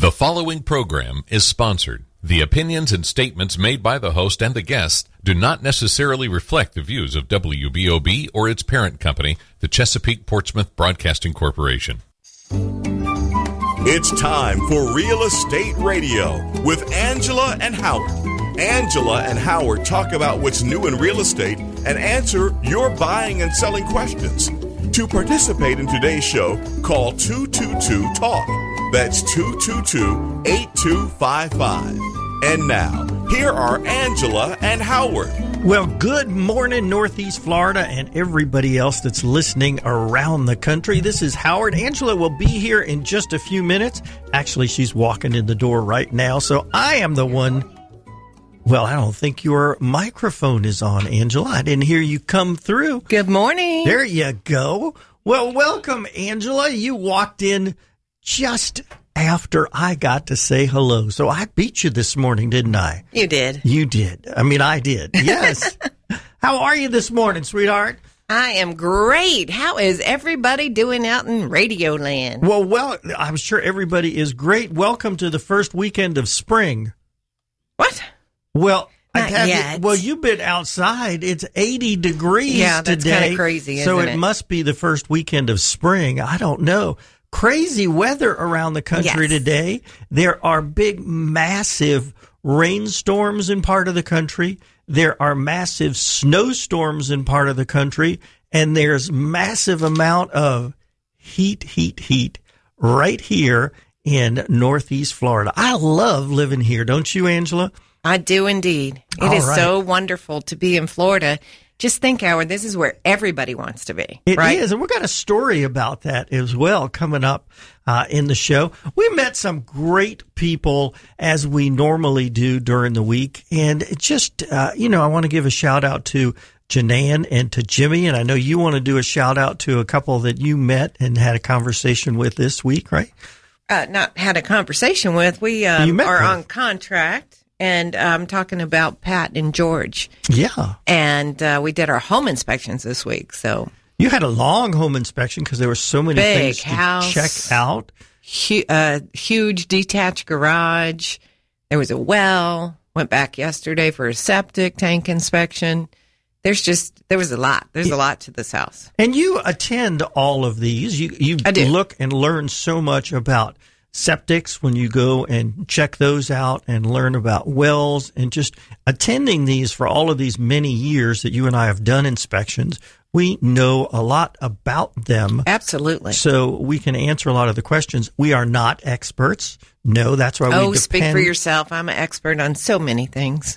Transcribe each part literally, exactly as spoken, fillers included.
The following program is sponsored. The opinions and statements made by the host and the guests do not necessarily reflect the views of W B O B or its parent company, the Chesapeake Portsmouth Broadcasting Corporation. It's time for Real Estate Radio with Angela and Howard. Angela and Howard talk about what's new in real estate and answer your buying and selling questions. To participate in today's show, call two two two talk. That's two two two, eight two five five. And now, here are Angela and Howard. Well, good morning, Northeast Florida, and everybody else that's listening around the country. This is Howard. Angela will be here in just a few minutes. Actually, she's walking in the door right now, so I am the one. Well, I don't think your microphone is on, Angela. I didn't hear you come through. Good morning. There you go. Well, welcome, Angela. You walked in just after I got to say hello. So I beat you this morning, didn't I? You did. You did. I mean, I did. Yes. How are you this morning, sweetheart? I am great. How is everybody doing out in Radio Land? Well, well, I'm sure everybody is great. Welcome to the first weekend of spring. What? Well, Not I have yet. You, well, you've been outside. It's eighty degrees yeah, that's today. kind of crazy, isn't so it, it must be the first weekend of spring. I don't know. Crazy weather around the country yes. today. There are big, massive rainstorms in part of the country. There are massive snowstorms in part of the country. And there's massive amount of heat, heat, heat right here in Northeast Florida. I love living here. Don't you, Angela? I do indeed. It All is right. so wonderful to be in Florida. Just think, Howard, this is where everybody wants to be. It right? is, and we've got a story about that as well coming up uh, in the show. We met some great people, as we normally do during the week, and it just, uh, you know, I want to give a shout-out to Janan and to Jimmy, and I know you want to do a shout-out to a couple that you met and had a conversation with this week, right? Uh, not had a conversation with. We um, You met are with. on contract. And I'm talking about Pat and George. Yeah. And uh, we did our home inspections this week. So You had a long home inspection because there were so many Big things to house. check out. hu- uh, huge detached garage. There was a well. Went back yesterday for a septic tank inspection. There's just, there was a lot. There's a lot to this house. And you attend all of these. You, you I do. look and learn so much about septics when you go and check those out and learn about wells, and just attending these for all of these many years that you and I have done inspections. We know a lot about them. Absolutely. So we can answer a lot of the questions. We are not experts. No, that's why we Oh, depend. speak for yourself. I'm an expert on so many things.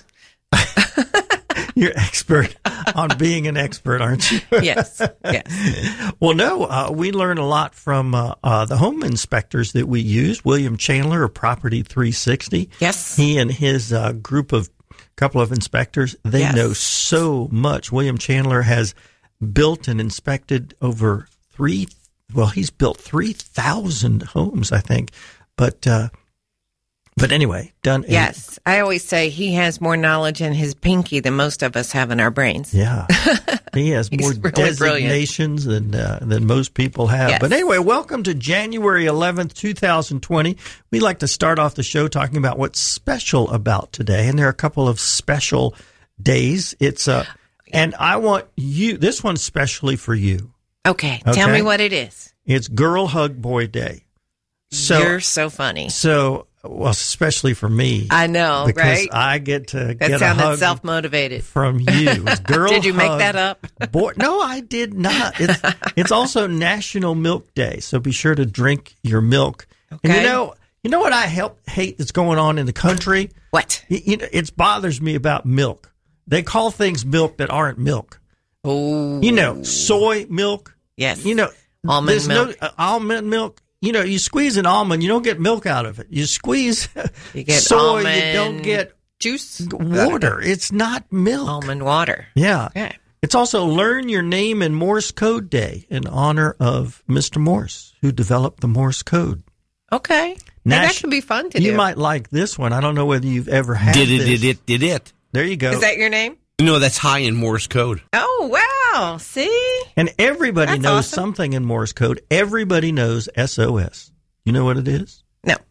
You're expert on being an expert, aren't you? Yes. Yes. Well, no, uh, we learn a lot from uh, uh, the home inspectors that we use. William Chandler of Property three sixty. Yes. He and his uh, group of couple of inspectors, they Yes. know so much. William Chandler has built and inspected over three, well, he's built three thousand homes, I think. But, uh, but anyway, done. a- Yes. I always say he has more knowledge in his pinky than most of us have in our brains. Yeah, he has He's more really designations than uh, than most people have. Yes. But anyway, welcome to January eleventh, twenty twenty. We like to start off the show talking about what's special about today, and there are a couple of special days. It's uh, and I want you. This one's specially for you. Okay. Okay. Tell me what it is. It's Girl Hug Boy Day. So You're so funny. so well, especially for me. I know, because right? I get to That get a sounded hug self-motivated. from you. It's Girl Did you make Hug that up? Boy, no, I did not. It's it's also National Milk Day, so be sure to drink your milk. And Okay. you know, you know what I help hate that's going on in the country? What? You, you know, it bothers me about milk. They call things milk that aren't milk. Oh. You know, soy milk. Yes. You know, Almond there's milk. no uh, almond milk. You know, you squeeze an almond, you don't get milk out of it. You squeeze You get soy, almond you don't get juice. water. It's not milk. Almond water. Yeah. Okay. It's also Learn Your Name in Morse Code Day in honor of Mister Morse, who developed the Morse code. Okay. Now, that could be fun to you do. might like this one. I don't know whether you've ever had Did it, this. did it, did it. There you go. Is that your name? No, that's high in Morse code. Oh, wow. See? And everybody That's knows awesome. something in Morse code. Everybody knows S O S. You know what it is? No.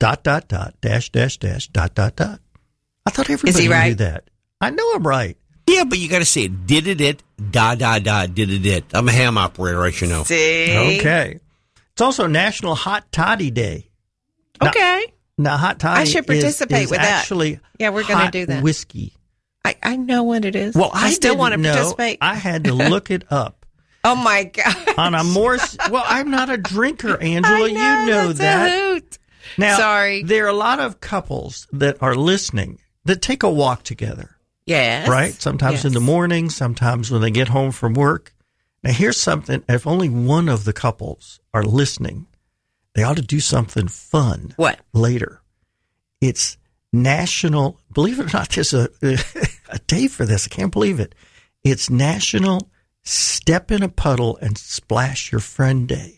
dot, dot, dot, dash, dash, dash, dot, dot, dot. I thought everybody right? knew that. I know I'm right. Yeah, but you got to say it. Did it it, da, da, da, did it it. I'm a ham operator, I should know. See? Okay. It's also National Hot Toddy Day. Okay. Now, now hot toddy I should participate is, is with that. actually Yeah, we're gonna hot do that. whiskey. I, I know what it is. Well, I, I still didn't want to know. participate. I had to look it up. Oh, my God. On a more, well, I'm not a drinker, Angela. I know, you know that's that. A hoot. Now, Sorry. there are a lot of couples that are listening that take a walk together, Yes. right? Sometimes Yes. in the morning, sometimes when they get home from work. Now, here's something. If only one of the couples are listening, they ought to do something fun What? later. It's National, believe it or not, there's a, a day for this. I can't believe it. It's National Step in a Puddle and Splash Your Friend Day.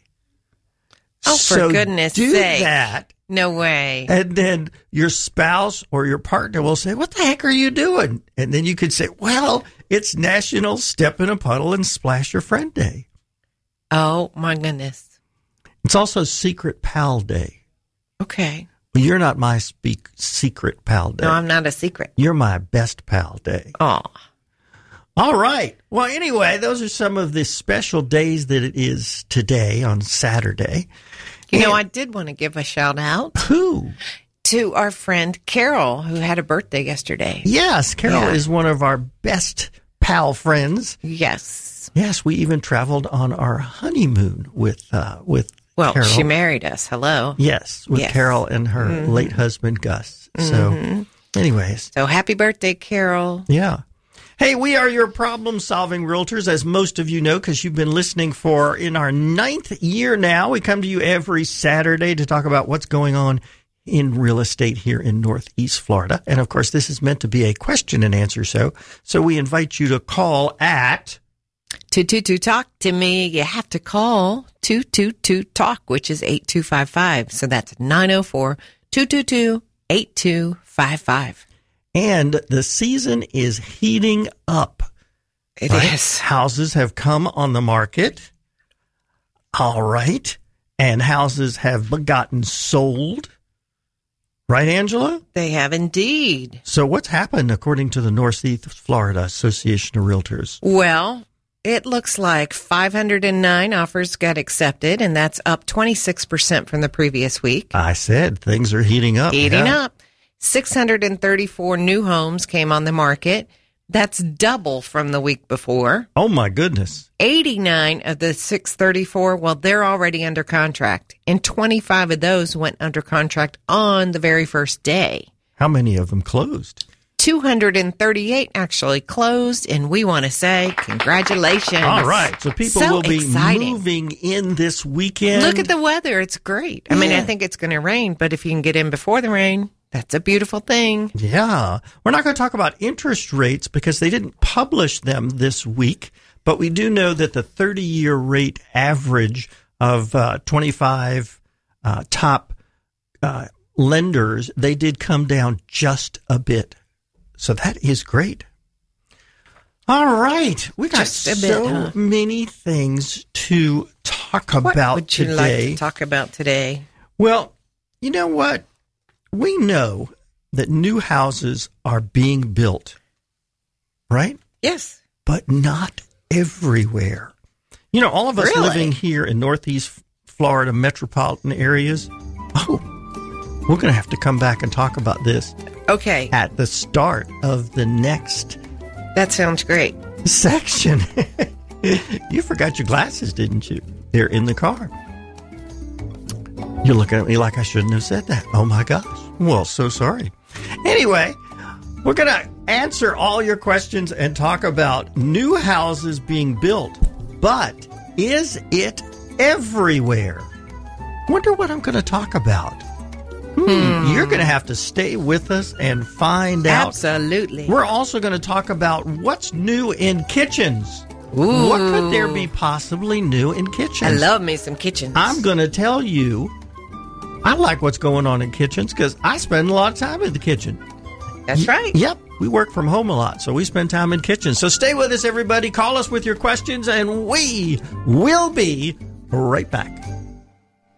Oh, for So goodness do sake. that. No way. And then your spouse or your partner will say, what the heck are you doing? And then you could say, well, it's National Step in a Puddle and Splash Your Friend Day. Oh, my goodness. It's also Secret Pal Day. Okay. Well, you're not my speak secret pal day. No, I'm not a secret. You're my best pal day. Oh. All right. Well, anyway, those are some of the special days that it is today on Saturday. You know, And- I did want to give a shout out Who? to our friend Carol, who had a birthday yesterday. Yes, Carol Yeah. is one of our best pal friends. Yes. Yes, we even traveled on our honeymoon with uh, with Well, Carol. she married us. Hello. Yes, with Yes. Carol and her Mhm. late husband Gus. So, anyways, So happy birthday, Carol. yeah. Hey, we are your problem-solving realtors, as most of you know, because you've been listening for in our ninth year now. We come to you every Saturday to talk about what's going on in real estate here in Northeast Florida. And, of course, this is meant to be a question and answer show. So we invite you to call at... two two two talk to me. You have to call two two two talk, which is eight two five five. So that's nine oh four, two two two, eight two five five. And the season is heating up. It right? is. Houses have come on the market. All right. And houses have gotten sold. Right, Angela? They have indeed. So what's happened according to the Northeast Florida Association of Realtors? Well, it looks like five hundred nine offers got accepted, and that's up twenty-six percent from the previous week. I said things are heating up. Heating yeah. up. six hundred thirty-four new homes came on the market. That's double from the week before. Oh, my goodness. eighty-nine of the six thirty-four, well, they're already under contract. And twenty-five of those went under contract on the very first day. How many of them closed? two hundred thirty-eight actually closed, and we want to say congratulations. All right. So people So will be exciting. moving in this weekend. Look at the weather. It's great. I mean, Yeah. I think it's going to rain, but if you can get in before the rain, that's a beautiful thing. Yeah. We're not going to talk about interest rates because they didn't publish them this week, but we do know that the thirty-year rate average of uh, twenty-five uh, top uh, lenders, they did come down just a bit. So that is great. All right. We got Just a bit, so huh? many things to talk What about would you today. like to talk about today? Well, you know what? We know that new houses are being built, right? Yes. But not everywhere. You know, all of us Really? living here in Northeast Florida metropolitan areas, oh, we're going to have to come back and talk about this Okay. at the start of the next That sounds great. section. You forgot your glasses, didn't you? They're in the car. You're looking at me like I shouldn't have said that. Oh, my gosh. Well, so sorry. Anyway, we're going to answer all your questions and talk about new houses being built. But is it everywhere? Wonder what I'm going to talk about. Hmm. You're going to have to stay with us and find out. Absolutely. We're also going to talk about what's new in kitchens. Ooh. What could there be possibly new in kitchens? I love me some kitchens. I'm going to tell you, I like what's going on in kitchens because I spend a lot of time in the kitchen. That's right. Yep. We work from home a lot, so we spend time in kitchens. So stay with us, everybody. Call us with your questions, and we will be right back.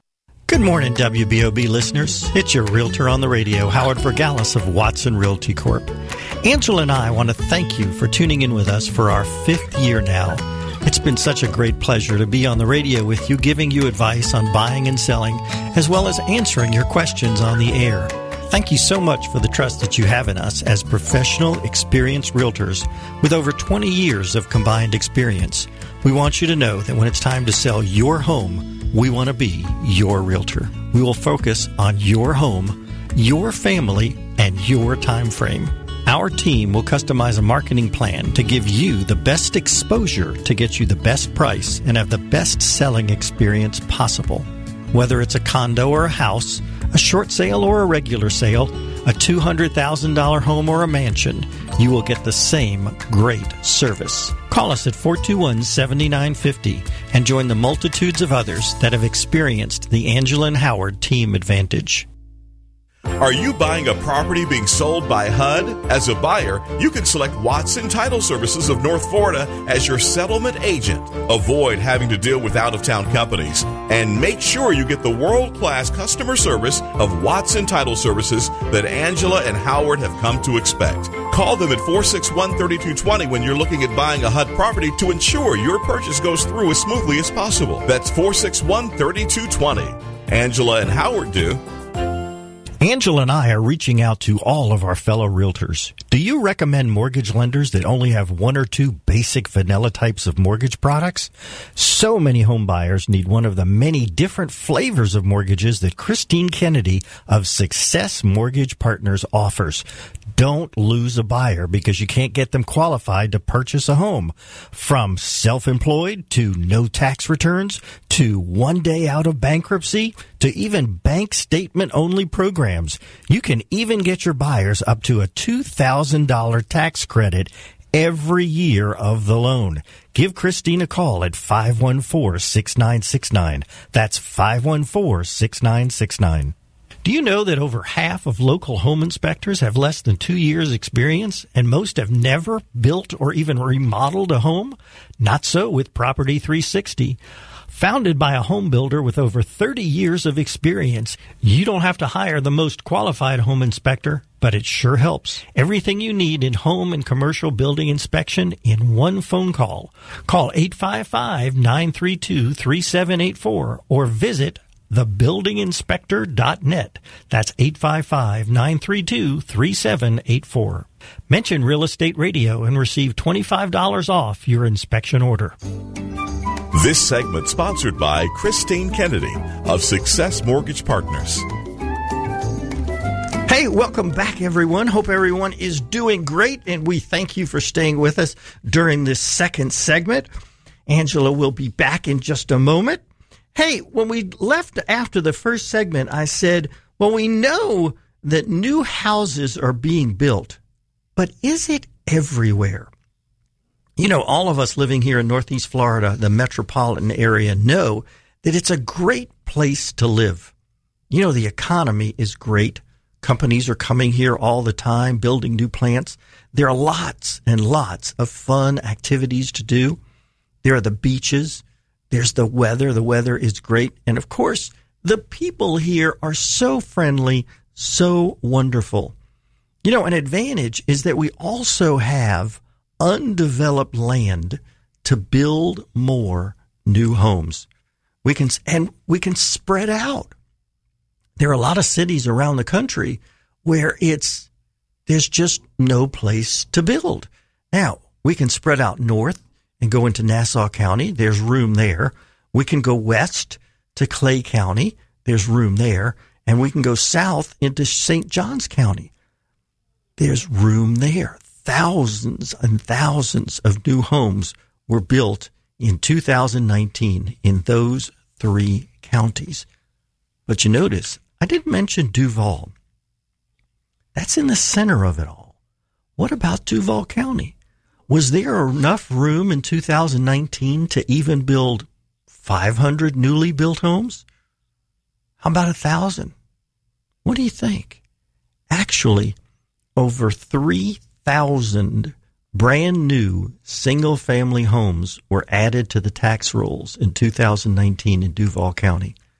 Good morning, W B O B listeners. It's your realtor on the radio, Howard Vergalis of Watson Realty Corp. Angela and I want to thank you for tuning in with us for our fifth year now. It's been such a great pleasure to be on the radio with you, giving you advice on buying and selling, as well as answering your questions on the air. Thank you so much for the trust that you have in us as professional, experienced realtors with over twenty years of combined experience. We want you to know that when it's time to sell your home, we want to be your realtor. We will focus on your home, your family, and your time frame. Our team will customize a marketing plan to give you the best exposure to get you the best price and have the best selling experience possible. Whether it's a condo or a house, a short sale or a regular sale, a two hundred thousand dollars home or a mansion, you will get the same great service. Call us at four two one, seven nine five zero and join the multitudes of others that have experienced the Angela and Howard team advantage. Are you buying a property being sold by H U D? As a buyer, you can select Watson Title Services of North Florida as your settlement agent. Avoid having to deal with out-of-town companies and make sure you get the world-class customer service of Watson Title Services that Angela and Howard have come to expect. Call them at four six one, three two two zero when you're looking at buying a H U D property to ensure your purchase goes through as smoothly as possible. That's four six one, three two two zero. Angela and Howard do. Angela and I are reaching out to all of our fellow realtors. Do you recommend mortgage lenders that only have one or two basic vanilla types of mortgage products? So many home buyers need one of the many different flavors of mortgages that Christine Kennedy of Success Mortgage Partners offers. Don't lose a buyer because you can't get them qualified to purchase a home. From self-employed to no tax returns to one day out of bankruptcy to even bank statement only programs, you can even get your buyers up to a two thousand dollars tax credit every year of the loan. Give Christine a call at five one four, six nine six nine. That's five one four, six nine six nine. Do you know that over half of local home inspectors have less than two years experience and most have never built or even remodeled a home? Not so with Property three sixty. Founded by a home builder with over thirty years of experience, you don't have to hire the most qualified home inspector, but it sure helps. Everything you need in home and commercial building inspection in one phone call. Call eight five five, nine three two, three seven eight four or visit the building inspector dot net. That's eight five five, nine three two, three seven eight four. Mention Real Estate Radio and receive twenty-five dollars off your inspection order. This segment sponsored by Christine Kennedy of Success Mortgage Partners. Hey, welcome back, everyone. Hope everyone is doing great, and we thank you for staying with us during this second segment. Angela will be back in just a moment. Hey, when we left after the first segment, I said, well, we know that new houses are being built, but is it everywhere? You know, all of us living here in Northeast Florida, the metropolitan area, know that it's a great place to live. You know, the economy is great. Companies are coming here all the time, building new plants. There are lots and lots of fun activities to do. There are the beaches. There's the weather. The weather is great. And, of course, the people here are so friendly, so wonderful. You know, an advantage is that we also have undeveloped land to build more new homes. We can, and we can spread out. There are a lot of cities around the country where it's, there's just no place to build. Now, we can spread out north and go into Nassau County. There's room there. We can go west to Clay County. There's room there. And we can go south into Saint Johns County. There's room there. Thousands and thousands of new homes were built in two thousand nineteen in those three counties. But you notice, I didn't mention Duval. That's in the center of it all. What about Duval County? Was there enough room in two thousand nineteen to even build five hundred newly built homes? How about a thousand? What do you think? Actually, over three thousand brand new single family homes were added to the tax rolls in two thousand nineteen in Duval County.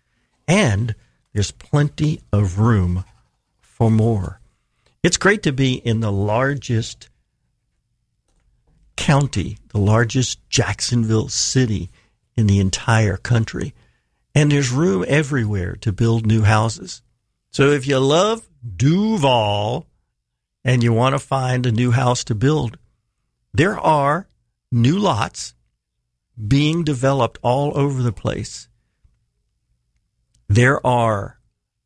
and there's plenty of room for more. It's great to be in the largest county, the largest Jacksonville city in the entire country. And there's room everywhere to build new houses. So if you love Duval and you want to find a new house to build, there are new lots being developed all over the place. There are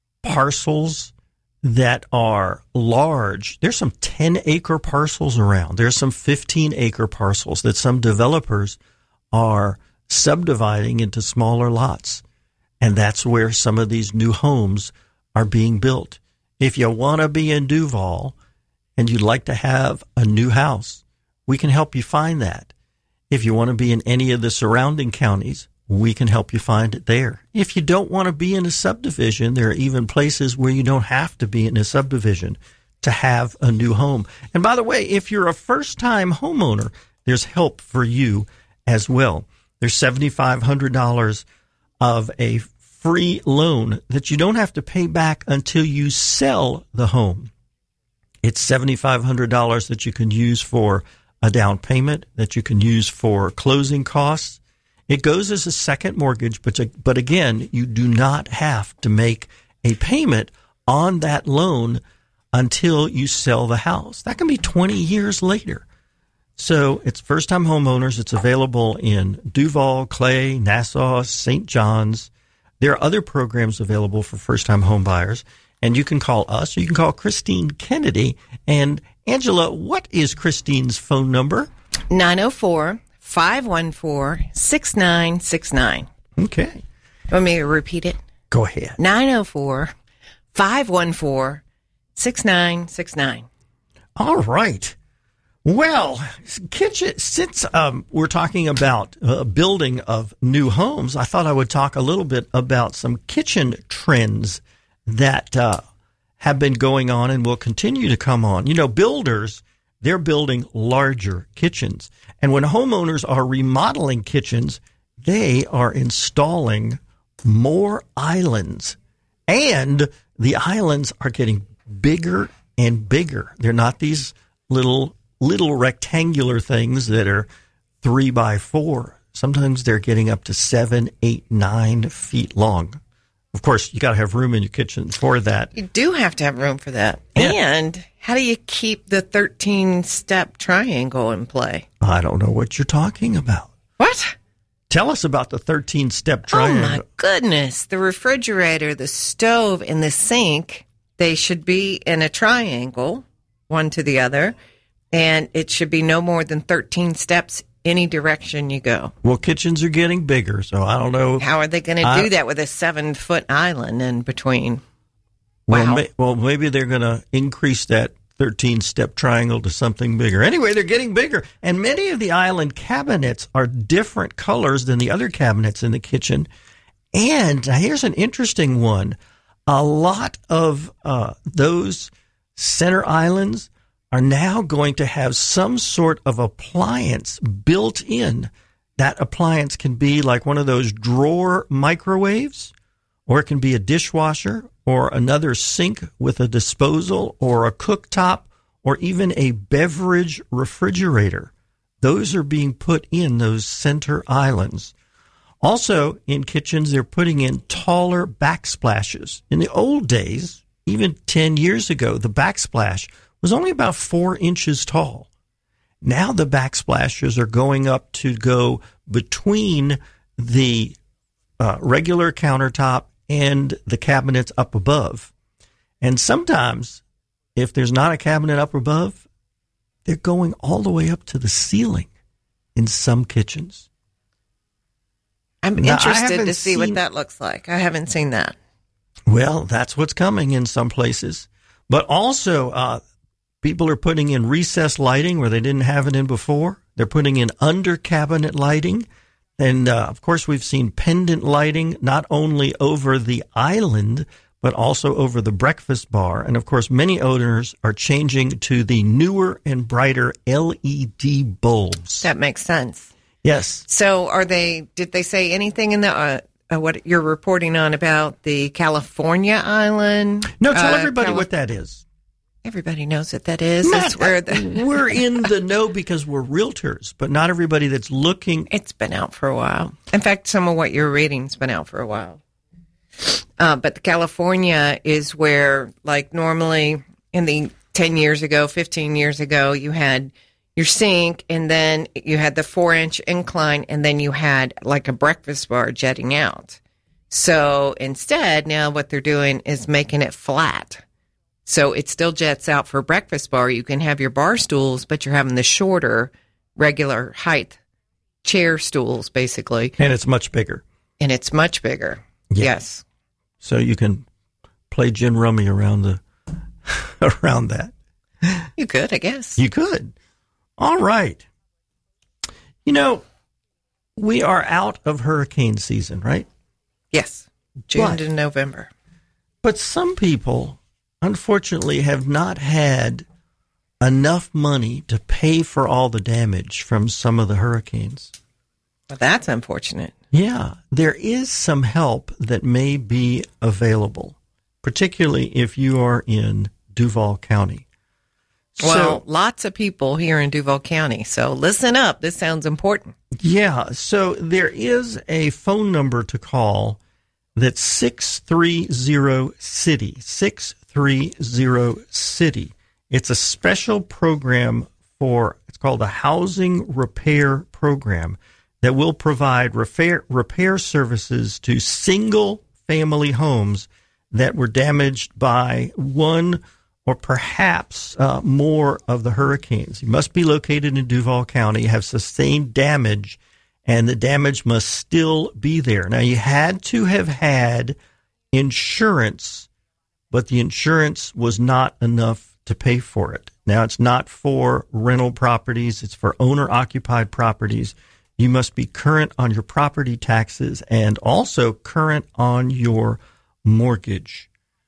parcels that are large. There's some ten-acre parcels around. There's some fifteen-acre parcels that some developers are subdividing into smaller lots. And that's where some of these new homes are being built. If you want to be in Duval and you'd like to have a new house, we can help you find that. If you want to be in any of the surrounding counties, we can help you find it there. If you don't want to be in a subdivision, there are even places where you don't have to be in a subdivision to have a new home. And by the way, if you're a first-time homeowner, there's help for you as well. There's seven thousand five hundred dollars of a free loan that you don't have to pay back until you sell the home. It's seven thousand five hundred dollars that you can use for a down payment, that you can use for closing costs. It goes as a second mortgage, but but again, you do not have to make a payment on that loan until you sell the house. That can be twenty years later. So it's first-time homeowners. It's available in Duval, Clay, Nassau, Saint John's. There are other programs available for first-time home buyers, and you can call us or you can call Christine Kennedy. And Angela, what is Christine's phone number? nine oh four, five one four, six nine six nine. Okay. Want me to repeat it? Go ahead. nine oh four, five one four, six nine six nine. All right. Well, kitchen, since um, we're talking about uh, building of new homes, I thought I would talk a little bit about some kitchen trends that uh, have been going on and will continue to come on. You know, builders, they're building larger kitchens. And when homeowners are remodeling kitchens, they are installing more islands. And the islands are getting bigger and bigger. They're not these little little rectangular things that are three by four. Sometimes they're getting up to seven, eight, nine feet long. Of course, you got to have room in your kitchen for that. You do have to have room for that. Yeah. And how do you keep the thirteen-step triangle in play? I don't know what you're talking about. What? Tell us about the thirteen-step triangle. Oh, my goodness. The refrigerator, the stove, and the sink, they should be in a triangle, one to the other, and it should be no more than thirteen steps any direction you go. Well, kitchens are getting bigger, so I don't know. How are they going to do that with a seven-foot island in between? Well, Wow. ma- well, maybe they're going to increase that thirteen-step triangle to something bigger. Anyway, they're getting bigger, and many of the island cabinets are different colors than the other cabinets in the kitchen. And here's an interesting one. A lot of uh, those center islands are now going to have some sort of appliance built in. That appliance can be like one of those drawer microwaves, or it can be a dishwasher, or another sink with a disposal, or a cooktop, or even a beverage refrigerator. Those are being put in those center islands. Also, in kitchens, they're putting in taller backsplashes. In the old days, even ten years ago, the backsplash was only about four inches tall. Now the backsplashes are going up to go between the uh, regular countertop and the cabinets up above. And sometimes, if there's not a cabinet up above, they're going all the way up to the ceiling in some kitchens. I'm Now, I interested haven't to see seen- what that looks like. I haven't seen that. Well, that's what's coming in some places. But also, uh, people are putting in recessed lighting where they didn't have it in before. They're putting in under cabinet lighting. And, uh, of course, we've seen pendant lighting not only over the island, but also over the breakfast bar. And, of course, many owners are changing to the newer and brighter L E D bulbs. That makes sense. Yes. So are they, did they say anything in the uh, uh, what you're reporting on about the California island. No, tell uh, everybody Cali- what that is. Everybody knows what that is. Not, That's where the- we're in the know because we're realtors, but not everybody that's looking. It's been out for a while. In fact, some of what you're reading's been out for a while. Uh, but the California is where, like, normally in the ten years ago, fifteen years ago, you had your sink, and then you had the four-inch incline, and then you had, like, a breakfast bar jetting out. So instead, now what they're doing is making it flat. So it still jets out for a breakfast bar. You can have your bar stools, but you're having the shorter, regular height chair stools, basically. And it's much bigger. And it's much bigger. Yeah. Yes. So you can play gin rummy around the around that. You could, I guess. You could. All right. You know, we are out of hurricane season, right? Yes. June But- to November. But some people, unfortunately, have not had enough money to pay for all the damage from some of the hurricanes. Well, that's unfortunate. Yeah, there is some help that may be available, particularly if you are in Duval County. Well, So, lots of people here in Duval County. So listen up. This sounds important. yeah, so there is a phone number to call that's six three zero city, six three zero city. It's a special program for, it's called a housing repair program that will provide repair, repair services to single family homes that were damaged by one or perhaps uh, more of the hurricanes. You must be located in Duval County, have sustained damage, and the damage must still be there. Now, you had to have had insurance, but the insurance was not enough to pay for it. Now, it's not for rental properties. It's for owner-occupied properties. You must be current on your property taxes and also current on your mortgage.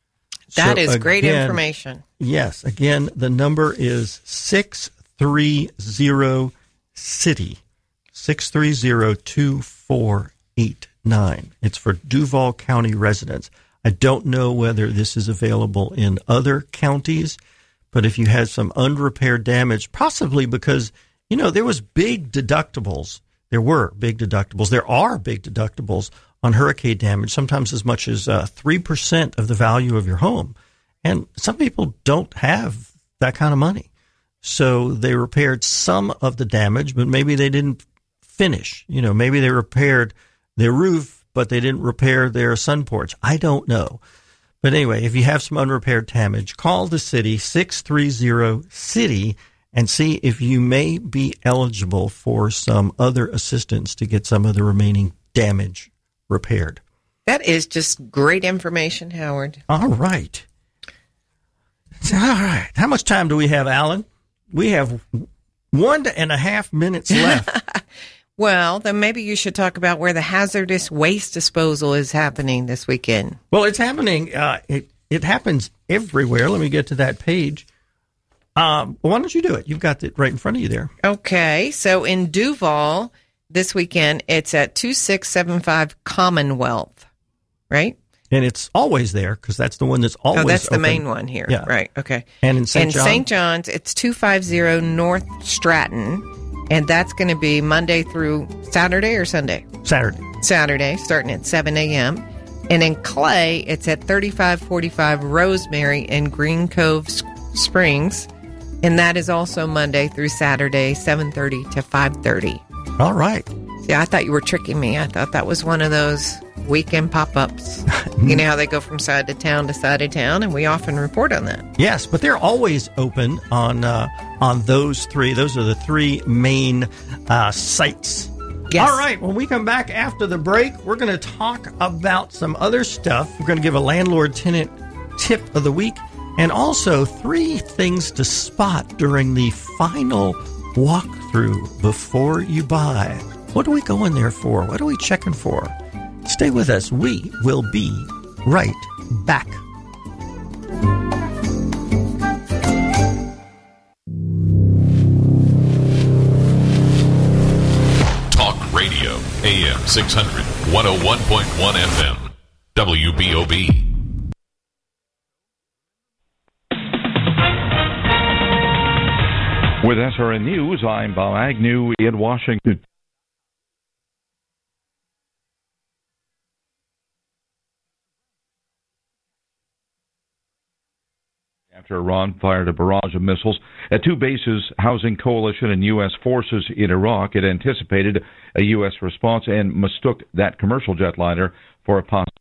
That So, is great again, information. Yes. Again, the number is six three zero city, six three zero, two four eight nine. It's for Duval County residents. I don't know whether this is available in other counties, but if you had some unrepaired damage, possibly because, you know, there was big deductibles. There were big deductibles. There are big deductibles on hurricane damage, sometimes as much as uh, three percent of the value of your home. And some people don't have that kind of money. So they repaired some of the damage, but maybe they didn't finish. You know, maybe they repaired their roof, but they didn't repair their sun porch. I don't know. But anyway, if you have some unrepaired damage, call the city, six three zero city, and see if you may be eligible for some other assistance to get some of the remaining damage repaired. That is just great information, Howard. All right. All right. How much time do we have, Alan? We have one and a half minutes left. Well, then maybe you should talk about where the hazardous waste disposal is happening this weekend. Well, it's happening. Uh, it, it happens everywhere. Let me get to that page. Um, well, why don't you do it? You've got it right in front of you there. Okay, so in Duval this weekend, it's at two six seven five Commonwealth, right? And it's always there because that's the one that's always Oh, that's the open. main one here. Yeah. Right, okay. And in Saint In John? Saint John's, it's two fifty North Stratton, and that's going to be Monday through Saturday or Sunday? Saturday. Saturday, starting at seven a.m. And in Clay, it's at thirty-five forty-five Rosemary in Green Cove S- Springs, and that is also Monday through Saturday, seven thirty to five thirty. All right. See, I thought you were tricking me. I thought that was one of those weekend pop-ups. You know how they go from side to town to side of town, and we often report on that. Yes, but they're always open on uh, on those three. Those are the three main uh, sites. Yes. All right. When we come back after the break, we're going to talk about some other stuff. We're going to give a landlord-tenant tip of the week and also three things to spot during the final walkthrough before you buy. What are we going there for? What are we checking for? Stay with us. We will be right back. Talk Radio, A M six hundred, one oh one point one F M, W B O B. With S R N News, I'm Bob Agnew in Washington. After Iran fired a barrage of missiles at two bases housing coalition and U S forces in Iraq, it anticipated a U S response and mistook that commercial jetliner for a possible.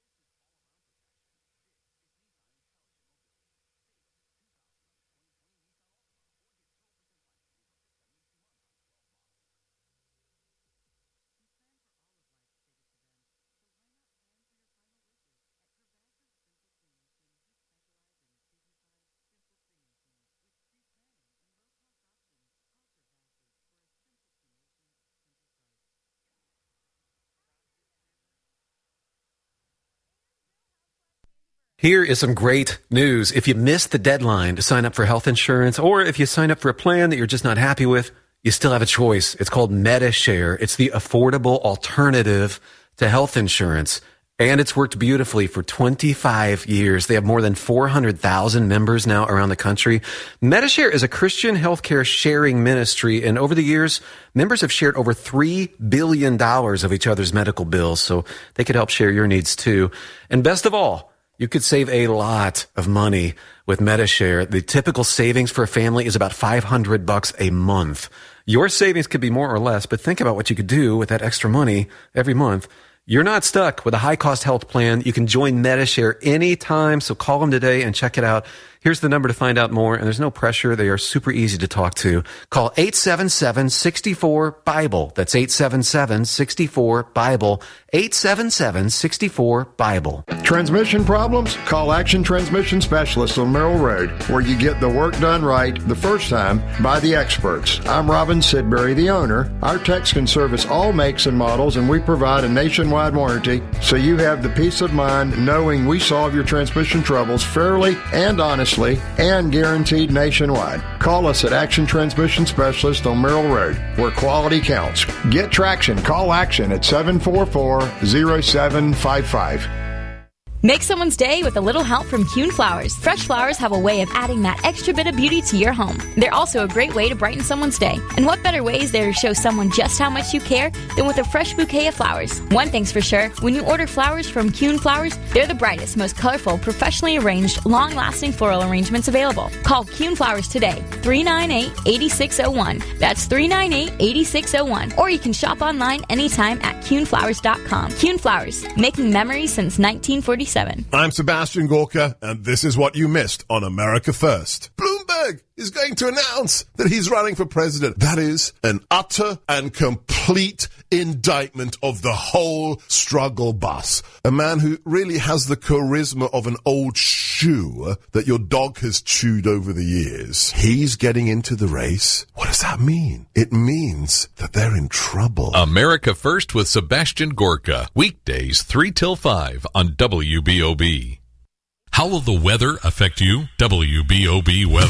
Here is some great news. If you missed the deadline to sign up for health insurance, or if you sign up for a plan that you're just not happy with, you still have a choice. It's called MediShare. It's the affordable alternative to health insurance. And it's worked beautifully for twenty-five years. They have more than four hundred thousand members now around the country. MediShare is a Christian healthcare sharing ministry, and over the years, members have shared over three billion dollars of each other's medical bills, so they could help share your needs too. And best of all, you could save a lot of money with MediShare. The typical savings for a family is about five hundred bucks a month. Your savings could be more or less, but think about what you could do with that extra money every month. You're not stuck with a high-cost health plan. You can join MediShare anytime, so call them today and check it out. Here's the number to find out more, and there's no pressure. They are super easy to talk to. Call eight seven seven, six four, BIBLE. That's eight seven seven, six four, BIBLE. eight seven seven, six four, BIBLE. Transmission problems? Call Action Transmission Specialists on Merrill Road, where you get the work done right the first time by the experts. I'm Robin Sidbury, the owner. Our techs can service all makes and models, and we provide a nationwide warranty, so you have the peace of mind knowing we solve your transmission troubles fairly and honestly and guaranteed nationwide. Call us at Action Transmission Specialist on Merrill Road, where quality counts. Get traction. Call Action at seven four four, zero seven five five. Make someone's day with a little help from Kuhn Flowers. Fresh flowers have a way of adding that extra bit of beauty to your home. They're also a great way to brighten someone's day. And what better way is there to show someone just how much you care than with a fresh bouquet of flowers? One thing's for sure, when you order flowers from Kuhn Flowers, they're the brightest, most colorful, professionally arranged, long-lasting floral arrangements available. Call Kuhn Flowers today, three nine eight, eight six zero one. That's three nine eight, eight six zero one. Or you can shop online anytime at kuhn flowers dot com. Kuhn Flowers, making memories since nineteen forty-seven. I'm Sebastian Gorka, and this is what you missed on America First. Bloomberg is going to announce that he's running for president. That is an utter and complete indictment of the whole struggle bus. A man who really has the charisma of an old shoe that your dog has chewed over the years. He's getting into the race. What does that mean? It means that they're in trouble. America First with Sebastian Gorka. Weekdays three till five on W B O B. How will the weather affect you? W B O B weather.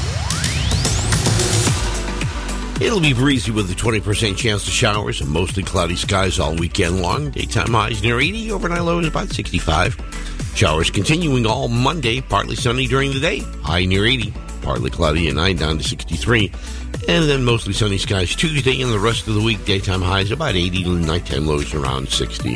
It'll be breezy with a twenty percent chance of showers and mostly cloudy skies all weekend long. Daytime highs near eighty, overnight lows about sixty-five. Showers continuing all Monday, partly sunny during the day, high near eighty, partly cloudy at nine down to sixty-three. And then mostly sunny skies Tuesday, and the rest of the week, daytime highs about eighty, nighttime lows around sixty.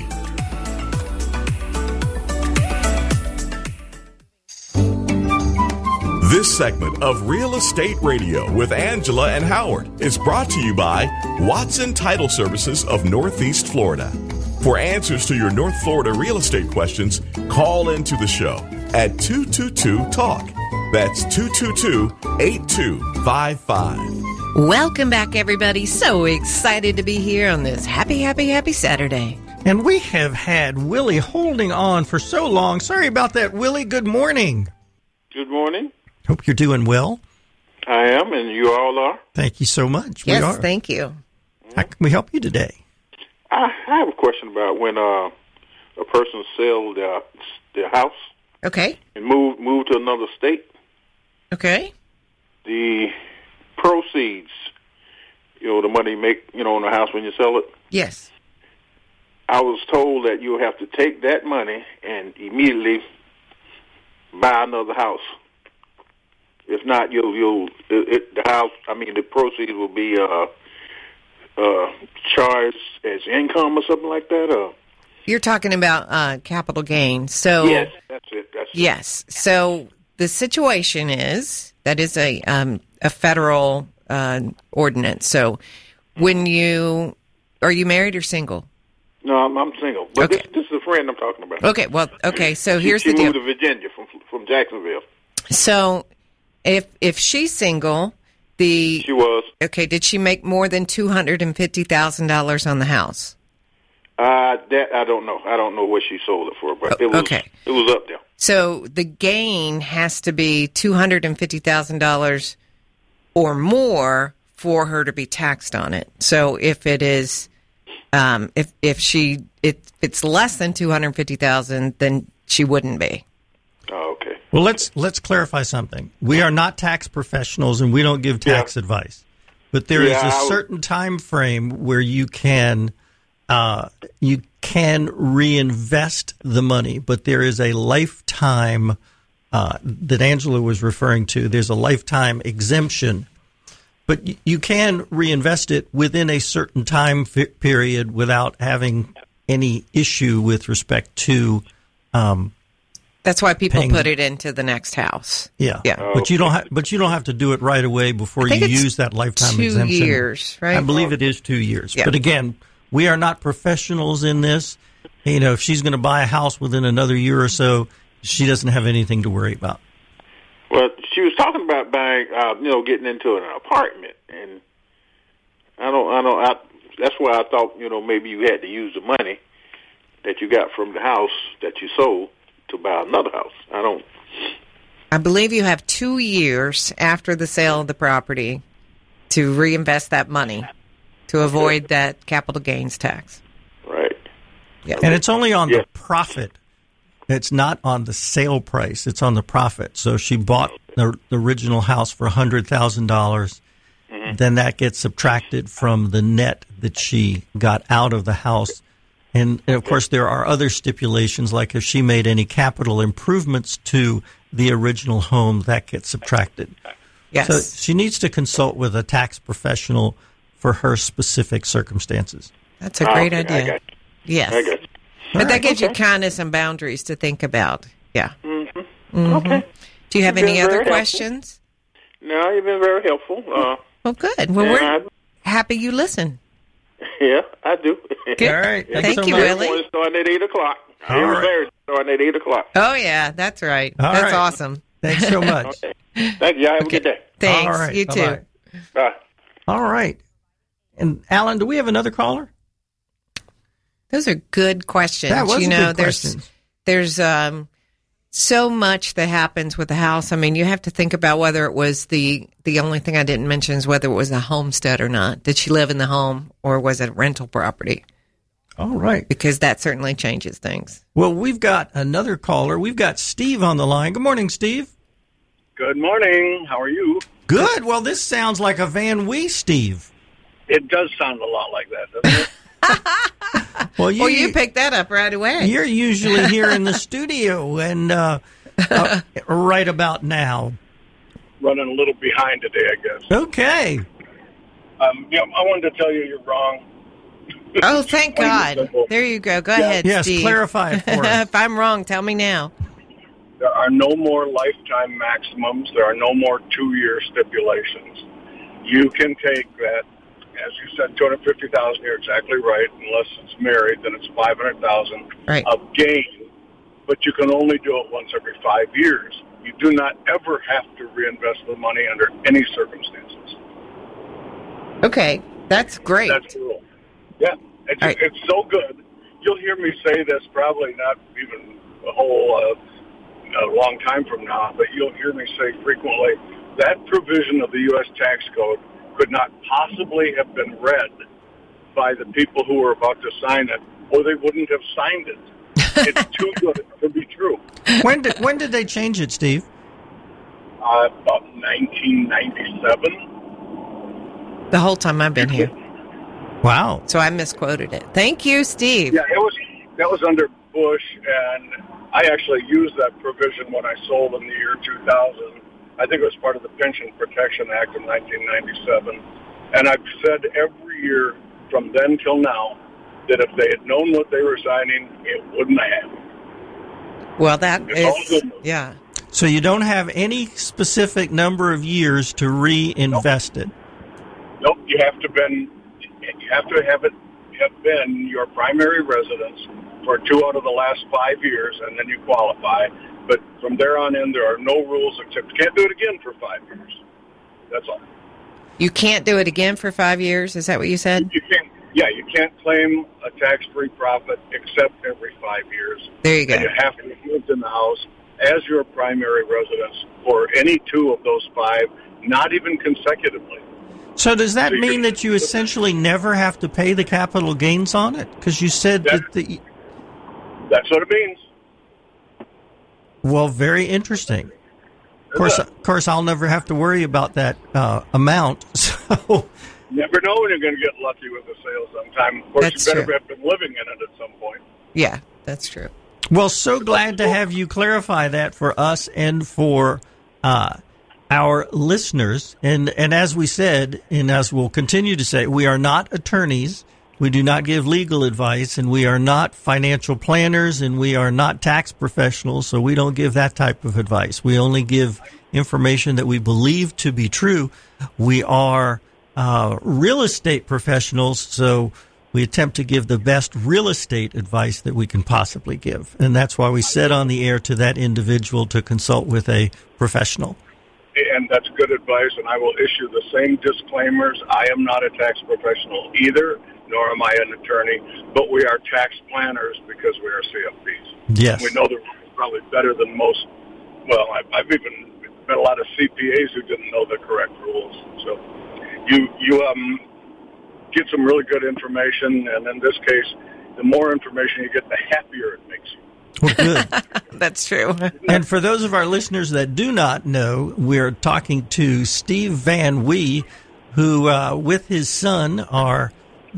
This segment of Real Estate Radio with Angela and Howard is brought to you by Watson Title Services of Northeast Florida. For answers to your North Florida real estate questions, call into the show at two two two, talk. That's two two two, eight two five five. Welcome back, everybody. So excited to be here on this happy, happy, happy Saturday. And we have had Willie holding on for so long. Sorry about that, Willie. Good morning. Good morning. Hope you're doing well. I am, and you all are. Thank you so much. Yes, we are. thank you. How can we help you today? I, I have a question about when uh, a person sells their, their house Okay. and move move to another state. Okay. The proceeds, you know, the money you make, you know, on the house when you sell it. Yes. I was told that you'll have to take that money and immediately buy another house. If not, you'll you'll it, it, the house. I mean, the proceeds will be uh, uh, charged as income or something like that. Or You're talking about uh, capital gain. So yes, that's it. That's yes. So the situation is that is a um, a federal uh, ordinance. So when you are you married or single? No, I'm, I'm single. But Okay. this, this is a friend I'm talking about. Okay. Well. Okay. So She- here's she the deal. moved to Virginia from from Jacksonville. So if if she's single, the She was. okay. Did she make more than two hundred and fifty thousand dollars on the house? Uh, that I don't know. I don't know what she sold it for, but it was okay. it was up there. So the gain has to be two hundred and fifty thousand dollars or more for her to be taxed on it. So if it is, um, if if she if it's less than two hundred fifty thousand, then she wouldn't be. Oh, okay. Well, let's let's clarify something. We are not tax professionals, and we don't give tax Yeah. advice. But there is Yeah, a I would- certain time frame where you can uh, you can reinvest the money, but there is a lifetime uh, that Angela was referring to. There's a lifetime exemption, but y- you can reinvest it within a certain time f- period without having any issue with respect to. Um, That's why people Paying- put it into the next house. Yeah, Yeah. but you don't. Ha- but you don't have to do it right away before I think you it's use that lifetime two exemption. years, right? I believe it is two years. Yeah. But again, we are not professionals in this. You know, if she's going to buy a house within another year or so, she doesn't have anything to worry about. Well, she was talking about buying, uh, you know, getting into an apartment, and I don't, I don't. I, that's why I thought, you know, maybe you had to use the money that you got from the house that you sold to buy another house. I don't. I believe you have two years after the sale of the property to reinvest that money to avoid that capital gains tax. Right. Yeah. And it's only on Yeah. the profit. It's not on the sale price. It's on the profit. So she bought the, the original house for one hundred thousand dollars. Then that gets subtracted from the net that she got out of the house. And, and, of course, there are other stipulations, like if she made any capital improvements to the original home, that gets subtracted. Yes. So she needs to consult with a tax professional for her specific circumstances. That's a great Okay, I idea. got you. Yes. I got you. But that gives you kind of some boundaries to think about. Yeah. Mm-hmm. Mhm. Okay. Do you have You've any been other very helpful. questions? No, you've been very helpful. Uh, Well, good. Well, and we're I, happy you listen. yeah, I do. Good. All right. Thank Thanks so you, much. Willie. Everyone's starting at eight o'clock. All Every right. Thursday starting at eight o'clock. Oh, yeah, that's right. All that's right. awesome. Thanks so much. Okay. Thank you. Have a Okay. good day. Thanks. All right. You too. Bye-bye. Bye. All right. And Alan, do we have another caller? Those are good questions. That was you a know, good there's question. there's um so much that happens with the house. I mean, you have to think about whether it was the the only thing I didn't mention is whether it was a homestead or not. Did she live in the home or was it a rental property? All right. Because that certainly changes things. Well, we've got another caller. We've got Steve on the line. Good morning, Steve. Good morning. How are you? Good. Well, this sounds like a Van Wee, Steve. It does sound a lot like that, doesn't it? Well, you, Well, you picked that up right away. you're usually here in the studio and uh, uh, right about now. Running a little behind today, I guess. Okay. Um, yeah, I wanted to tell you you're wrong. Oh, thank Plain and God. simple. There you go. Go Yeah. ahead, Yes, Steve. clarify it for us. If I'm wrong, tell me now. There are no more lifetime maximums. There are no more two-year stipulations. You can take that, as you said, two hundred fifty thousand dollars. You're exactly right. Unless it's married, then it's five hundred thousand dollars Right. of gain. But you can only do it once every five years. You do not ever have to reinvest the money under any circumstances. Okay, that's great. That's the rule. Yeah, it's, All right. it's so good. You'll hear me say this probably not even a whole uh, a long time from now, but you'll hear me say frequently that provision of the U S tax code could not possibly have been read by the people who were about to sign it, or they wouldn't have signed it. It's too good to be true. When did when did they change it, Steve? Uh, about nineteen ninety-seven. The whole time I've been here. Wow. So I misquoted it. Thank you, Steve. Yeah, it was that was under Bush, and I actually used that provision when I sold in the year two thousand. I think it was part of the Pension Protection Act of nineteen ninety-seven. And I've said every year from then till now that if they had known what they were signing, it wouldn't have happened. Well, that It's is, yeah. So you don't have any specific number of years to reinvest it. Nope, you have to been you have to have it have been your primary residence for two out of the last five years, and then you qualify. But from there on in, there are no rules except you can't do it again for five years. That's all. You can't do it again for five years? Is that what you said? You can't. Yeah, you can't claim a tax-free profit except every five years. There you go. And you have to have lived in the house as your primary residence for any two of those five, not even consecutively. So does that mean that you essentially never have to pay the capital gains on it? Because you said that, that the... That's what it means. Well, very interesting. Of course, of course, I'll never have to worry about that uh, amount. So, never know when you're going to get lucky with the sale sometime. Of course, That's you better true. have been living in it at some point. Yeah, that's true. well, so glad to have you clarify that for us and for uh, our listeners. And and as we said, and as we'll continue to say, we are not attorneys. We do not give legal advice, and we are not financial planners, and we are not tax professionals, so we don't give that type of advice. We only give information that we believe to be true. We are uh, real estate professionals, so we attempt to give the best real estate advice that we can possibly give. And that's why we said on the air to that individual to consult with a professional. And that's good advice, and I will issue the same disclaimers. I am not a tax professional either, nor am I an attorney, but we are tax planners because we are C F Ps. Yes. We know the rules probably better than most. Well, I've, I've even met a lot of C P As who didn't know the correct rules. So you you um get some really good information, and in this case, the more information you get, the happier it makes you. Well, good. That's true. And for those of our listeners that do not know, we're talking to Steve Van Wee, who, uh, with his son, are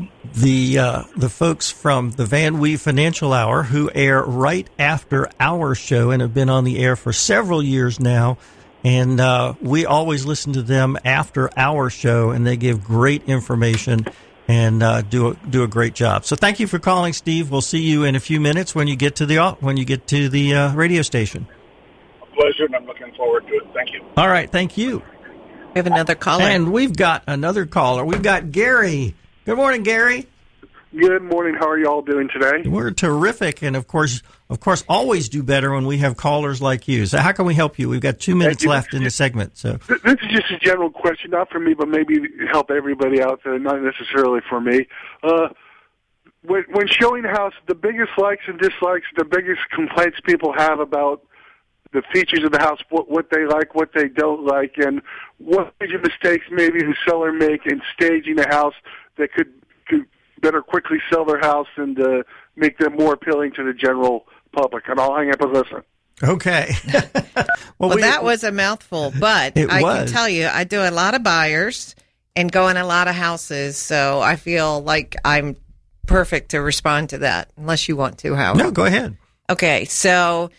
the uh, the folks from the Van Wee Financial Hour, who air right after our show and have been on the air for several years now. And uh, we always listen to them after our show, and they give great information and uh, do a, do a great job. So thank you for calling, Steve. We'll see you in a few minutes when you get to the when you get to the uh, radio station. A pleasure, and I'm looking forward to it. Thank you. All right, thank you. We have another caller. And we've got another caller. We've got Gary. Good morning, Gary. Good morning. How are you all doing today? We're terrific, and of course, of course, always do better when we have callers like you. So, how can we help you? We've got two minutes left in the segment. So, This is just a general question, not for me, but maybe help everybody out there, not necessarily for me. Uh, when, when showing a house, the biggest likes and dislikes, the biggest complaints people have about the features of the house, what, what they like, what they don't like, and what major mistakes maybe the seller make in staging a house that could, could better quickly sell their house and uh, make them more appealing to the general public. And I'll hang up and listen. Okay. well, well we, that was a mouthful, but I was. can tell you, I do a lot of buyers and go in a lot of houses, so I feel like I'm perfect to respond to that, unless you want to, Howard. No, go ahead. Okay, so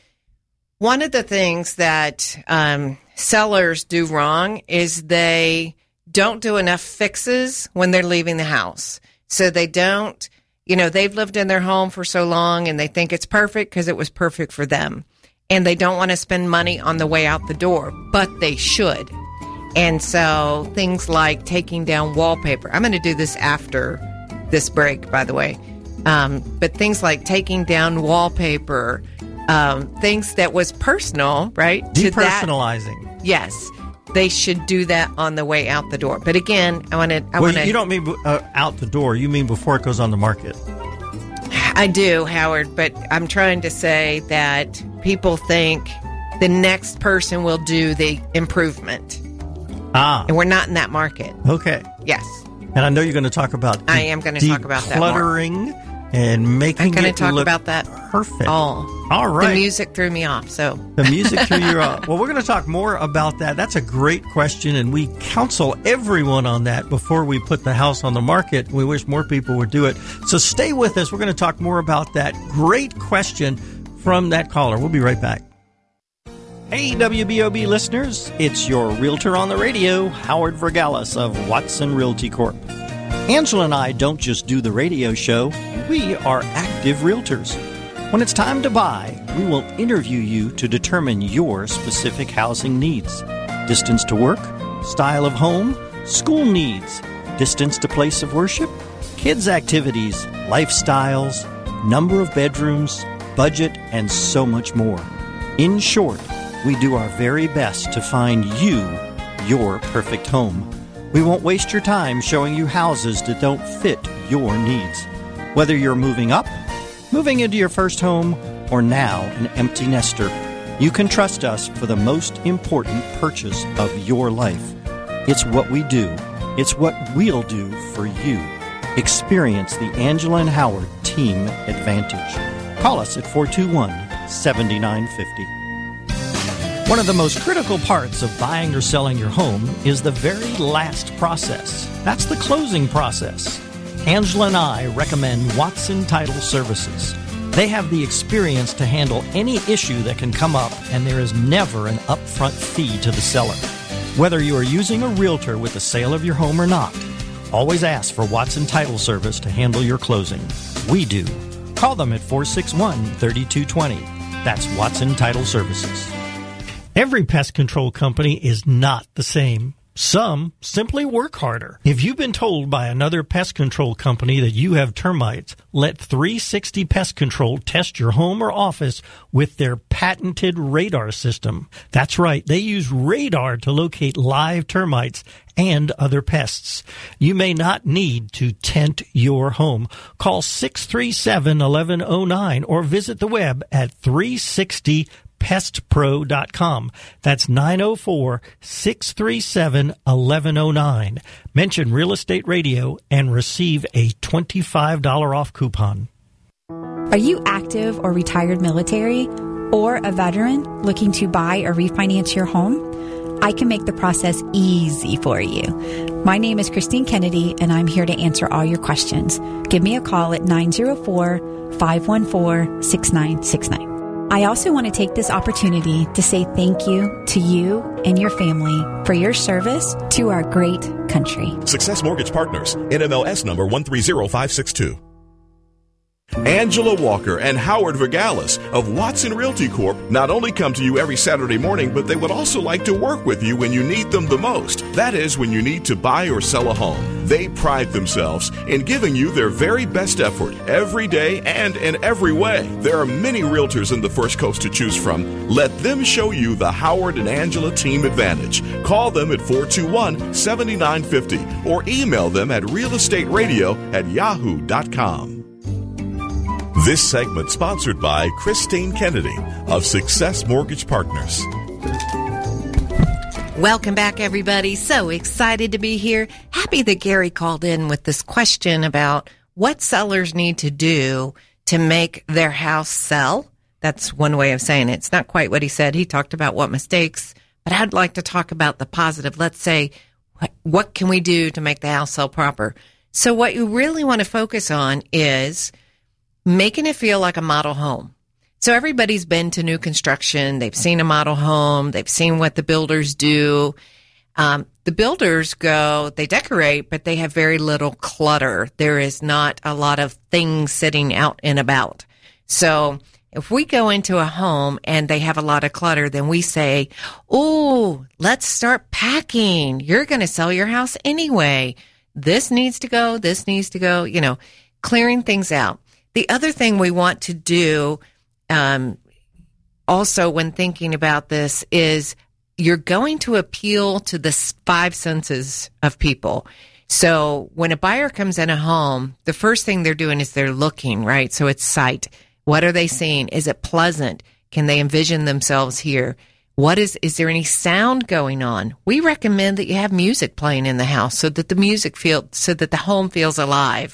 one of the things that um, sellers do wrong is they don't do enough fixes when they're leaving the house. So they don't, you know, they've lived in their home for so long and they think it's perfect because it was perfect for them. And they don't want to spend money on the way out the door, but they should. And so things like taking down wallpaper. I'm going to do this after this break, by the way. Um, but things like taking down wallpaper, um, things that was personal, right? Depersonalizing. To that, yes. They should do that on the way out the door. But again, I want to. I well, want you don't mean uh, out the door. You mean before it goes on the market. I do, Howard. But I'm trying to say that people think the next person will do the improvement. Ah, and we're not in that market. Okay. Yes. And I know you're going to talk about. De- I am going to talk about that more. Decluttering and making I'm going to it talk look about that. perfect. All. All right. The music threw me off, so. The music threw you off. Well, we're going to talk more about that. That's a great question, and we counsel everyone on that before we put the house on the market. We wish more people would do it. So stay with us. We're going to talk more about that great question from that caller. We'll be right back. Hey, W B O B listeners. It's your realtor on the radio, Howard Vergalis of Watson Realty Corp. Angela and I don't just do the radio show. We are active realtors. When it's time to buy, we will interview you to determine your specific housing needs. Distance to work, style of home, school needs, distance to place of worship, kids' activities, lifestyles, number of bedrooms, budget, and so much more. In short, we do our very best to find you your perfect home. We won't waste your time showing you houses that don't fit your needs. Whether you're moving up, moving into your first home, or now an empty nester, you can trust us for the most important purchase of your life. It's what we do. It's what we'll do for you. Experience the Angela and Howard Team Advantage. Call us at four two one, seven nine five zero. One of the most critical parts of buying or selling your home is the very last process. That's the closing process. Angela and I recommend Watson Title Services. They have the experience to handle any issue that can come up, and there is never an upfront fee to the seller. Whether you are using a realtor with the sale of your home or not, always ask for Watson Title Service to handle your closing. We do. Call them at four six one, three two two zero. That's Watson Title Services. Every pest control company is not the same. Some simply work harder. If you've been told by another pest control company that you have termites, let three sixty Pest Control test your home or office with their patented radar system. That's right, they use radar to locate live termites and other pests. You may not need to tent your home. Call six three seven, one one zero nine or visit the web at three sixty pest pro dot com. That's nine oh four, six three seven, one one zero nine. Mention Real Estate Radio and receive a twenty-five dollars off coupon. Are you active or retired military or a veteran looking to buy or refinance your home? I can make the process easy for you. My name is Christine Kennedy, and I'm here to answer all your questions. Give me a call at nine oh four, five one four, six nine six nine. I also want to take this opportunity to say thank you to you and your family for your service to our great country. Success Mortgage Partners, N M L S number one three zero five six two. Angela Walker and Howard Vergalis of Watson Realty Corp not only come to you every Saturday morning, but they would also like to work with you when you need them the most. That is, when you need to buy or sell a home. They pride themselves in giving you their very best effort every day and in every way. There are many realtors in the First Coast to choose from. Let them show you the Howard and Angela Team Advantage. Call them at four two one, seven nine five zero or email them at realestateradio at yahoo dot com. This segment sponsored by Christine Kennedy of Success Mortgage Partners. Welcome back, everybody. So excited to be here. Happy that Gary called in with this question about what sellers need to do to make their house sell. That's one way of saying it. It's not quite what he said. He talked about what mistakes, but I'd like to talk about the positive. Let's say, what, what can we do to make the house sell proper? So what you really want to focus on is making it feel like a model home. So everybody's been to new construction. They've seen a model home. They've seen what the builders do. Um, the builders go, they decorate, but they have very little clutter. There is not a lot of things sitting out and about. So if we go into a home and they have a lot of clutter, then we say, oh, let's start packing. You're going to sell your house anyway. This needs to go. This needs to go, you know, clearing things out. The other thing we want to do um, also when thinking about this is you're going to appeal to the five senses of people. So when a buyer comes in a home, the first thing they're doing is they're looking, right? So it's sight. What are they seeing? Is it pleasant? Can they envision themselves here? What is, is there any sound going on? We recommend that you have music playing in the house so that the music feel, so that the home feels alive.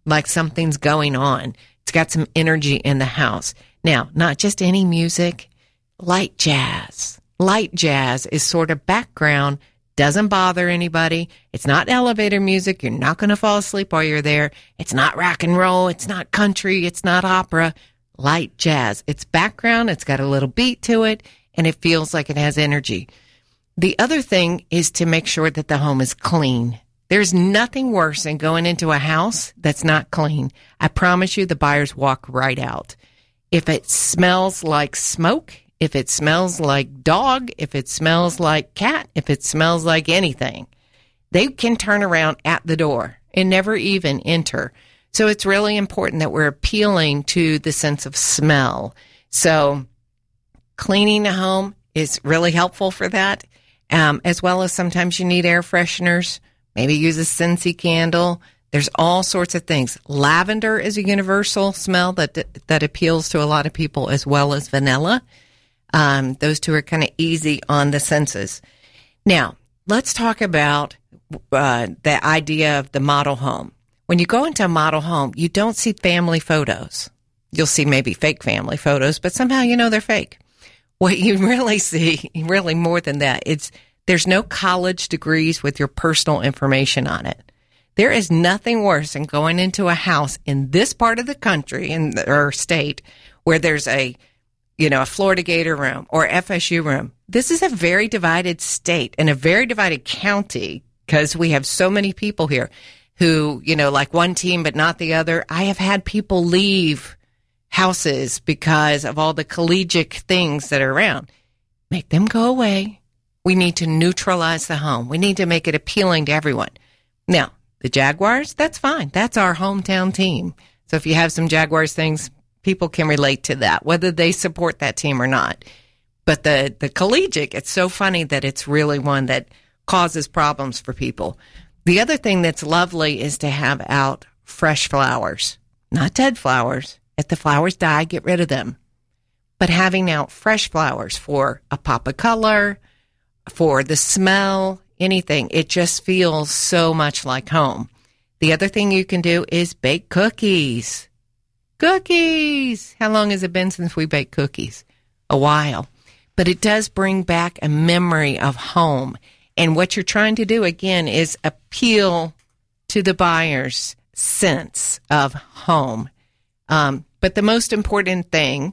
like something's going on. It's got some energy in the house. Now, not just any music, light jazz. Light jazz is sort of background, doesn't bother anybody. It's not elevator music. You're not going to fall asleep while you're there. It's not rock and roll. It's not country. It's not opera. Light jazz. It's background. It's got a little beat to it, and it feels like it has energy. The other thing is to make sure that the home is clean. There's nothing worse than going into a house that's not clean. I promise you the buyers walk right out. If it smells like smoke, if it smells like dog, if it smells like cat, if it smells like anything, they can turn around at the door and never even enter. So it's really important that we're appealing to the sense of smell. So cleaning a home is really helpful for that, um, as well as sometimes you need air fresheners. Maybe use a Scentsy candle. There's all sorts of things. Lavender is a universal smell that that appeals to a lot of people, as well as vanilla. Um, those two are kind of easy on the senses. Now, let's talk about uh, the idea of the model home. When you go into a model home, you don't see family photos. You'll see maybe fake family photos, but somehow you know they're fake. What you really see, really more than that, it's there's no college degrees with your personal information on it. There is nothing worse than going into a house in this part of the country in the, or state where there's a, you know, a Florida Gator room or F S U room. This is a very divided state and a very divided county because we have so many people here who, you know, like one team but not the other. I have had people leave houses because of all the collegiate things that are around. Make them go away. We need to neutralize the home. We need to make it appealing to everyone. Now, the Jaguars, that's fine. That's our hometown team. So if you have some Jaguars things, people can relate to that, whether they support that team or not. But the, the collegiate, it's so funny that it's really one that causes problems for people. The other thing that's lovely is to have out fresh flowers, not dead flowers. If the flowers die, get rid of them. But having out fresh flowers for a pop of color, for the smell, anything, it just feels so much like home. The other thing you can do is bake cookies. Cookies! How long has it been since we baked cookies? A while. But it does bring back a memory of home. And what you're trying to do, again, is appeal to the buyer's sense of home. Um, but the most important thing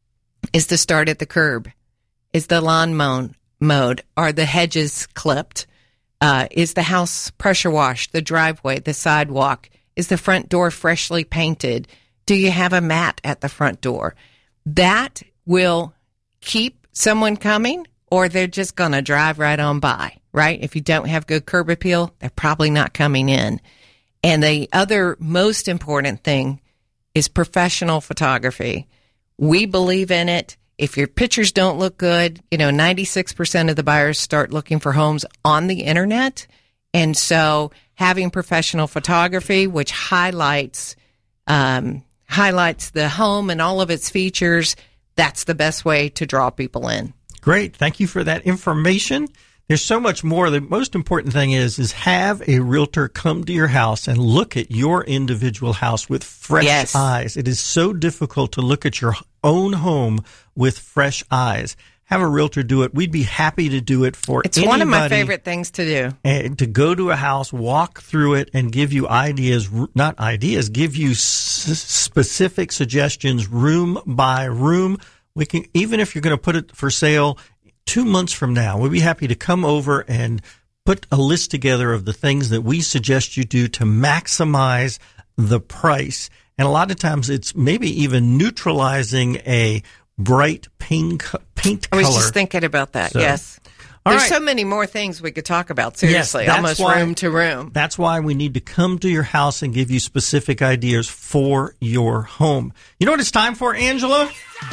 is to start at the curb. Is the lawn mown? Mode. Are the hedges clipped? Uh, is the house pressure washed? The driveway, the sidewalk? Is the front door freshly painted? Do you have a mat at the front door? That will keep someone coming, or they're just going to drive right on by, right? If you don't have good curb appeal, they're probably not coming in. And the other most important thing is professional photography. We believe in it. If your pictures don't look good, you know, ninety-six percent of the buyers start looking for homes on the internet. And so having professional photography, which highlights, um, highlights the home and all of its features, that's the best way to draw people in. Great. Thank you for that information. There's so much more. The most important thing is, is have a realtor come to your house and look at your individual house with fresh yes. eyes. It is so difficult to look at your own home with fresh eyes. Have a realtor do it. We'd be happy to do it for it's anybody. It's one of my favorite things to do. And to go to a house, walk through it, and give you ideas, not ideas, give you s- specific suggestions room by room. We can, even if you're going to put it for sale two months from now, we'd be happy to come over and put a list together of the things that we suggest you do to maximize the price. And a lot of times it's maybe even neutralizing a bright paint, paint color. I was just thinking about that, so, yes. There's right. so many more things we could talk about, seriously, yes, almost why, room to room. That's why we need to come to your house and give you specific ideas for your home. You know what it's time for, Angela?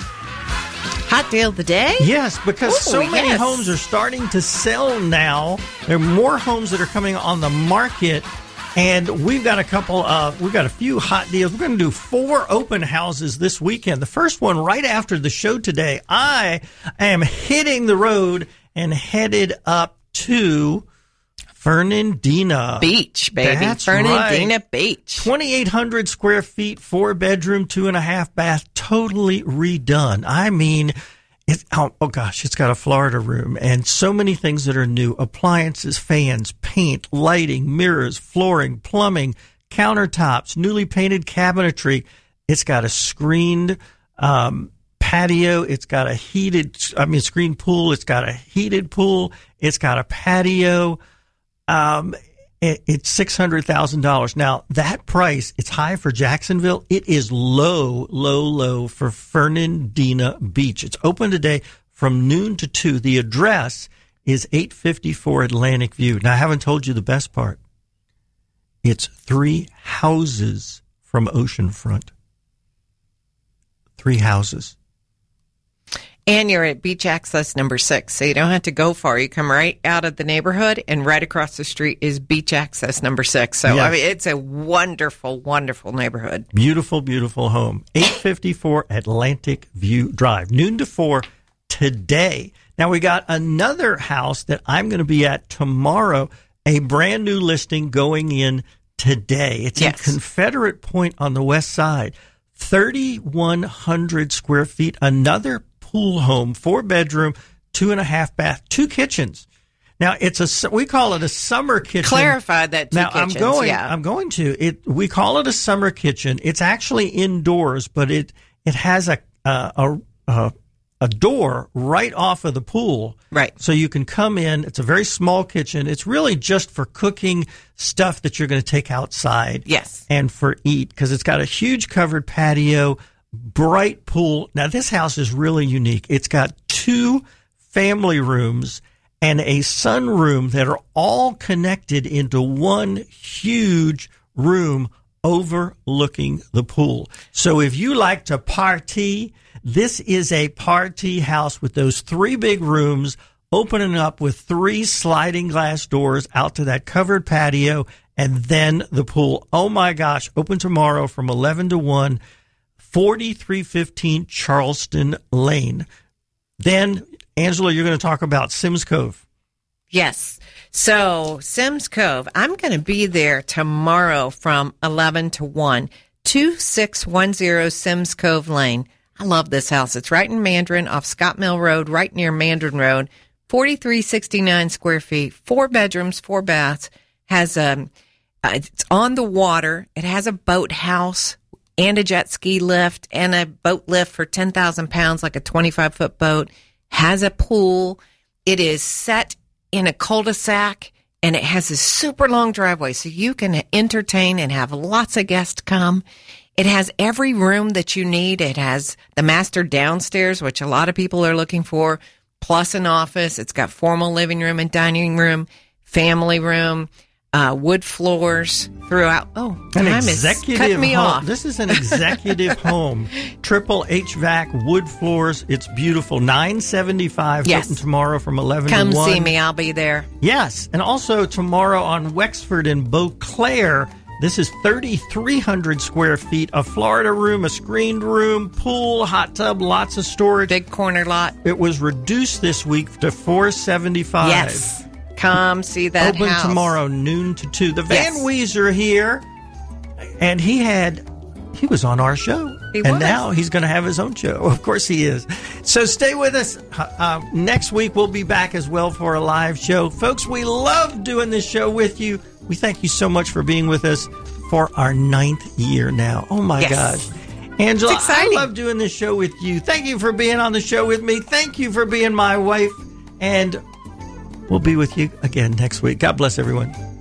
Hot deal of the day? Yes, because Ooh, so many yes. homes are starting to sell now. There are more homes that are coming on the market, and we've got a couple of, we've got a few hot deals. We're going to do four open houses this weekend. The first one right after the show today. I am hitting the road and headed up to Fernandina Beach, baby. That's Fernandina right. Beach. twenty-eight hundred square feet, four bedroom, two and a half bath, totally redone. I mean, it, oh, oh gosh, it's got a Florida room and so many things that are new. Appliances, fans, paint, lighting, mirrors, flooring, plumbing, countertops, newly painted cabinetry. It's got a screened um, patio. It's got a heated, I mean, screened pool. It's got a heated pool. It's got a patio. Um, it, it's six hundred thousand dollars. Now, that price, it's high for Jacksonville. It is low, low, low for Fernandina Beach. It's open today from noon to two. The address is eight fifty-four Atlantic View. Now, I haven't told you the best part. It's three houses from oceanfront. Three houses. And you're at beach access number six, so you don't have to go far. You come right out of the neighborhood, and right across the street is beach access number six. So, Yes. I mean, it's a wonderful, wonderful neighborhood. Beautiful, beautiful home. eight fifty-four Atlantic View Drive. Noon to four today. Now, we got another house that I'm going to be at tomorrow. A brand new listing going in today. It's Yes. in Confederate Point on the west side. thirty-one hundred square feet. Another pool home, four bedroom, two and a half bath, two kitchens. Now it's a we call it a summer kitchen. Clarify that two now kitchens, I'm going. yeah. I'm going to it. We call it a summer kitchen. It's actually indoors, but it it has a a a, a door right off of the pool. Right. So you can come in. It's a very small kitchen. It's really just for cooking stuff that you're going to take outside. Yes. And for eat, because it's got a huge covered patio, bright pool. Now, this house is really unique. It's got two family rooms and a sunroom that are all connected into one huge room overlooking the pool. So if you like to party, this is a party house with those three big rooms opening up with three sliding glass doors out to that covered patio and then the pool. Oh my gosh, open tomorrow from eleven to one. forty-three fifteen Charleston Lane. Then, Angela, you're going to talk about Sims Cove. Yes. So, Sims Cove, I'm going to be there tomorrow from eleven to one. two six one zero Sims Cove Lane. I love this house. It's right in Mandarin off Scott Mill Road, right near Mandarin Road. forty-three sixty-nine square feet, four bedrooms, four baths. Has a, it's on the water. It has a boat house and a jet ski lift and a boat lift for ten thousand pounds, like a twenty-five foot boat. Has a pool. It is set in a cul-de-sac, and it has a super long driveway, so you can entertain and have lots of guests come. It has every room that you need. It has the master downstairs, which a lot of people are looking for, plus an office. It's got formal living room and dining room, family room, uh, wood floors throughout. Oh, An time is executive cutting me home. off. This is an executive home. Triple H V A C, wood floors. It's beautiful. nine seventy-five. Yes. Open tomorrow from eleven Come to one. see me. I'll be there. Yes. And also tomorrow on Wexford and Beauclair. This is thirty-three hundred square feet, a Florida room, a screened room, pool, hot tub, lots of storage. Big corner lot. It was reduced this week to four seventy-five. Yes. Come see that Open house. tomorrow, noon to two. The Van Yes. Weezer here, and he had, he was on our show. He and was. now he's going to have his own show. Of course he is. So stay with us. Uh, next week we'll be back as well for a live show. Folks, we love doing this show with you. We thank you so much for being with us for our ninth year now. Oh my Yes. gosh. Angela, It's exciting. I love doing this show with you. Thank you for being on the show with me. Thank you for being my wife. And we'll be with you again next week. God bless everyone.